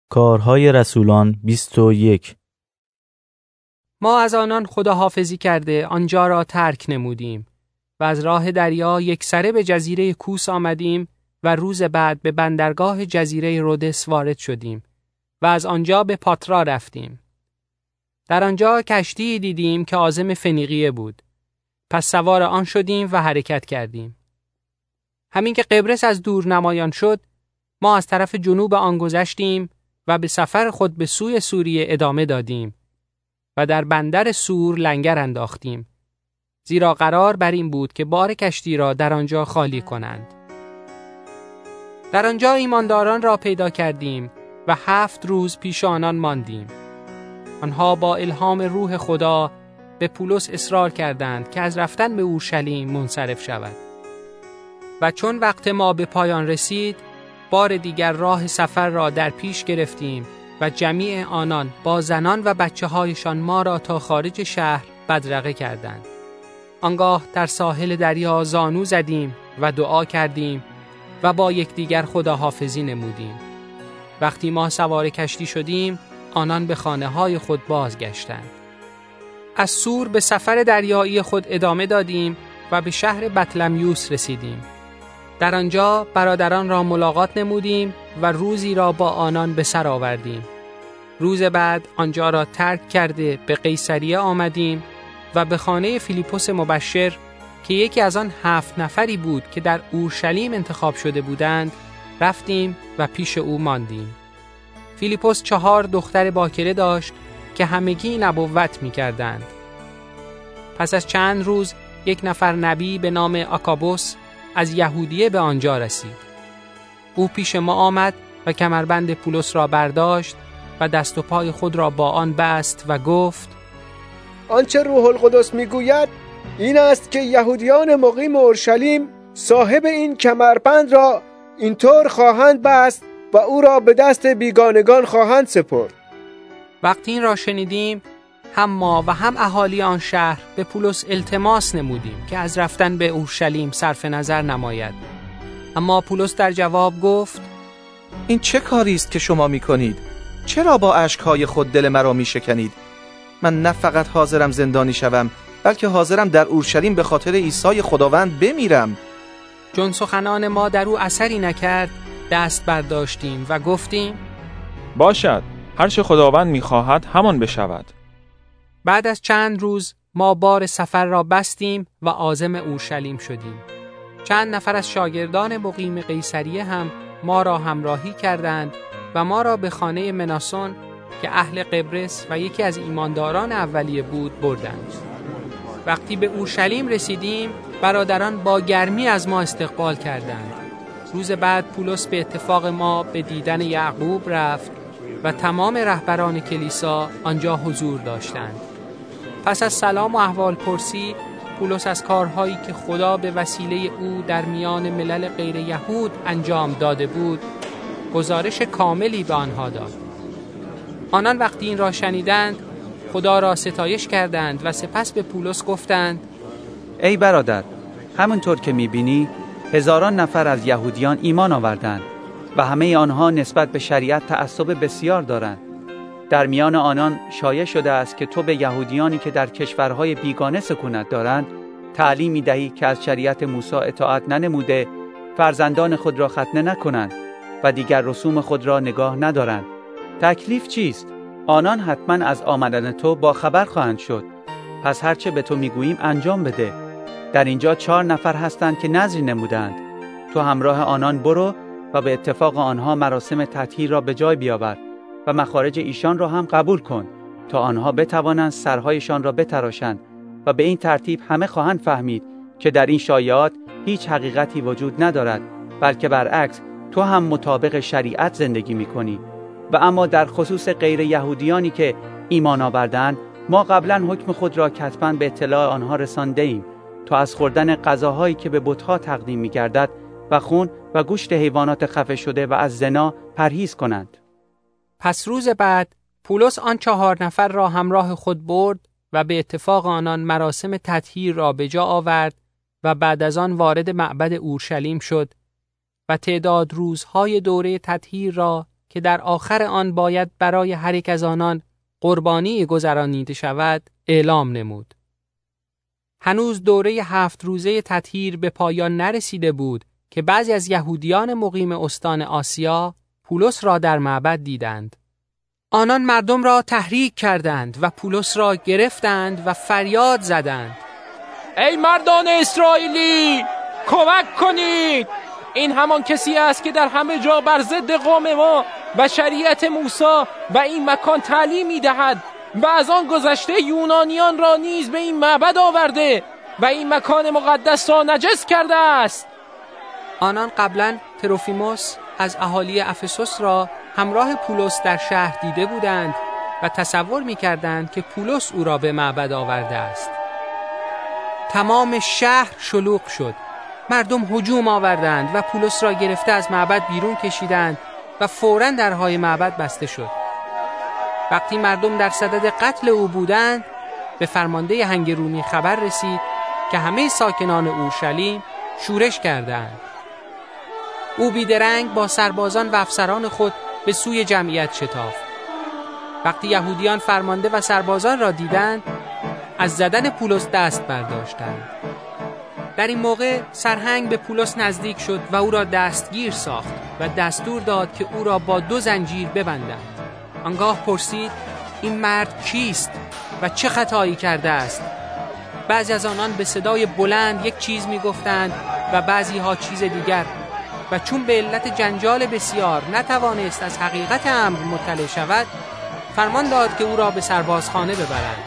کارهای رسولان 21. ما از آنان خداحافظی کرده آنجا را ترک نمودیم و از راه دریا یکسره به جزیره کوس آمدیم و روز بعد به بندرگاه جزیره رودس وارد شدیم و از آنجا به پاترا رفتیم. در آنجا کشتی دیدیم که عازم فنیقیه بود. پس سوار آن شدیم و حرکت کردیم. همین که قبرس از دور نمایان شد، ما از طرف جنوب آن گذشتیم و به سفر خود به سوی سوریه ادامه دادیم و در بندر سور لنگر انداختیم، زیرا قرار بر این بود که بار کشتی را در آنجا خالی کنند. در آنجا ایمانداران را پیدا کردیم و 7 روز پیش آنان ماندیم. آنها با الهام روح خدا به پولس اصرار کردند که از رفتن به اورشلیم منصرف شود. و چون وقت ما به پایان رسید، بار دیگر راه سفر را در پیش گرفتیم و جمیع آنان با زنان و بچه هایشان ما را تا خارج شهر بدرقه کردند. آنگاه در ساحل دریا زانو زدیم و دعا کردیم و با یکدیگر خداحافظی نمودیم. وقتی ما سوار کشتی شدیم، آنان به خانه های خود بازگشتند. از سور به سفر دریایی خود ادامه دادیم و به شهر بطلمیوس رسیدیم. در آنجا برادران را ملاقات نمودیم و روزی را با آنان به سر آوردیم. روز بعد آنجا را ترک کرده به قیصریه آمدیم و به خانه فیلیپوس مبشر که یکی از آن 7 نفری بود که در اورشلیم انتخاب شده بودند رفتیم و پیش او ماندیم. فیلیپوس 4 دختر باکره داشت که همگی نبوت می کردند. پس از چند روز یک نفر نبی به نام آکابوس از یهودیه به آنجا رسید. او پیش ما آمد و کمربند پولس را برداشت و دست و پای خود را با آن بست و گفت: آنچه روح القدس میگوید این است که یهودیان مقیم اورشلیم صاحب این کمربند را اینطور خواهند بست و او را به دست بیگانگان خواهند سپرد. وقتی این را شنیدیم، هم ما و هم اهالی آن شهر به پولس التماس نمودیم که از رفتن به اورشلیم صرف نظر نماید. اما پولس در جواب گفت: این چه کاری است که شما می‌کنید؟ چرا با اشک‌های خود دل مرا می‌شکنید؟ من نه فقط حاضرم زندانی شوم، بلکه حاضرم در اورشلیم به خاطر عیسی خداوند بمیرم. چون سخنان ما در او اثری نکرد، دست برداشتیم و گفتیم: باشد، هر چه خداوند می‌خواهد همان بشود. بعد از چند روز ما بار سفر را بستیم و عازم اورشلیم شدیم. چند نفر از شاگردان مقیم قیصریه هم ما را همراهی کردند و ما را به خانه مناسون که اهل قبرس و یکی از ایمانداران اولیه بود بردند. وقتی به اورشلیم رسیدیم، برادران با گرمی از ما استقبال کردند. روز بعد پولس به اتفاق ما به دیدن یعقوب رفت و تمام رهبران کلیسا آنجا حضور داشتند. پس از سلام و احوال پرسی، پولس از کارهایی که خدا به وسیله او در میان ملل غیر یهود انجام داده بود گزارش کاملی به آنها داد. آنان وقتی این را شنیدند خدا را ستایش کردند و سپس به پولس گفتند: ای برادر، همونطور که می‌بینی هزاران نفر از یهودیان ایمان آوردند و همه آنها نسبت به شریعت تعصب بسیار دارند. در میان آنان شایع شده است که تو به یهودیانی که در کشورهای بیگانه سکونت دارند تعلیم می‌دهی که از شریعت موسی اطاعت ننموده فرزندان خود را ختنه نکنند و دیگر رسوم خود را نگاه ندارند. تکلیف چیست؟ آنان حتما از آمدن تو با خبر خواهند شد. پس هرچه به تو میگوییم انجام بده. در اینجا 4 نفر هستند که نذر نمودند. تو همراه آنان برو و به اتفاق آنها مراسم تطهیر را به جای بیاور و مخارج ایشان را هم قبول کن تا آنها بتوانند سرهایشان را بتراشند و به این ترتیب همه خواهند فهمید که در این شایعات هیچ حقیقتی وجود ندارد، بلکه برعکس تو هم مطابق شریعت زندگی می‌کنی. و اما در خصوص غیر یهودیانی که ایمان آوردند، ما قبلا حکم خود را کتباً به اطلاع آنها رسانده ایم تا از خوردن غذاهایی که به بت‌ها تقدیم می‌گردد و خون و گوشت حیوانات خفه شده و از زنا پرهیز کنند. پس روز بعد پولس آن 4 نفر را همراه خود برد و به اتفاق آنان مراسم تطهیر را به جا آورد و بعد از آن وارد معبد اورشلیم شد و تعداد روزهای دوره تطهیر را که در آخر آن باید برای هر یک از آنان قربانی گذرانیده شود اعلام نمود. هنوز دوره 7 روزه تطهیر به پایان نرسیده بود که بعضی از یهودیان مقیم استان آسیا پولس را در معبد دیدند. آنان مردم را تحریک کردند و پولس را گرفتند و فریاد زدند: ای مردان اسرائیلی، کمک کنید! این همان کسی است که در همه جا بر ضد قوم ما و شریعت موسی و این مکان تعلیم می‌دهد و از آن گذشته یونانیان را نیز به این معبد آورده و این مکان مقدس را نجس کرده است. آنان قبلا تروفیموس از اهالی افسوس را همراه پولس در شهر دیده بودند و تصور می‌کردند که پولس او را به معبد آورده است. تمام شهر شلوغ شد. مردم هجوم آوردند و پولس را گرفته از معبد بیرون کشیدند و فوراً درهای معبد بسته شد. وقتی مردم در صدد قتل او بودند، به فرمانده هنگ رومی خبر رسید که همه ساکنان اورشلیم شورش کردند. او بیدرنگ با سربازان و افسران خود به سوی جمعیت شتافت. وقتی یهودیان فرمانده و سربازان را دیدند، از زدن پولس دست برداشتند. در این موقع سرهنگ به پولس نزدیک شد و او را دستگیر ساخت و دستور داد که او را با 2 زنجیر ببندند. آنگاه پرسید: این مرد کیست و چه خطایی کرده است؟ بعضی از آنان به صدای بلند یک چیز می گفتند و بعضی ها چیز دیگر، و چون به علت جنجال بسیار نتوانست از حقیقت امر مطلع شود، فرمان داد که او را به سربازخانه ببرند.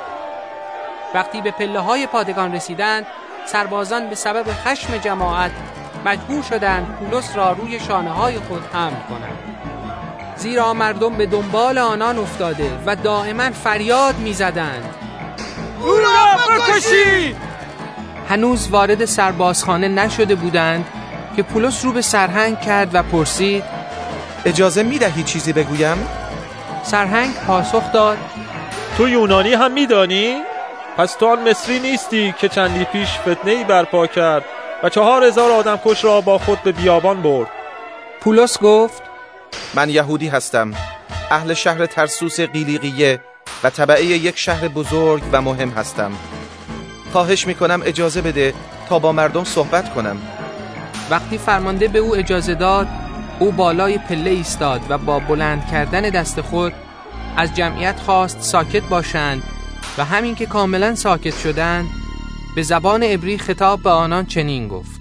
وقتی به پله‌های پادگان رسیدند، سربازان به سبب خشم جماعت مجبور شدند پولس را روی شانه‌های خود حمل کنند، زیرا مردم به دنبال آنان افتاده و دائما فریاد می‌زدند: او را بکشید! هنوز وارد سربازخانه نشده بودند که پولس رو به سرهنگ کرد و پرسید: اجازه می‌دهی چیزی بگویم؟ سرهنگ پاسخ داد: تو یونانی هم میدانی؟ پس تو آن مصری نیستی که چندی پیش فتنه‌ای برپا کرد و 4000 آدمکش را با خود به بیابان برد؟ پولس گفت: من یهودی هستم، اهل شهر ترسوس قیلیقیه و تبعه یک شهر بزرگ و مهم هستم. خواهش میکنم اجازه بده تا با مردم صحبت کنم. وقتی فرمانده به او اجازه داد، او بالای پله ایستاد و با بلند کردن دست خود از جمعیت خواست ساکت باشند و همین که کاملا ساکت شدند، به زبان عبری خطاب به آنان چنین گفت: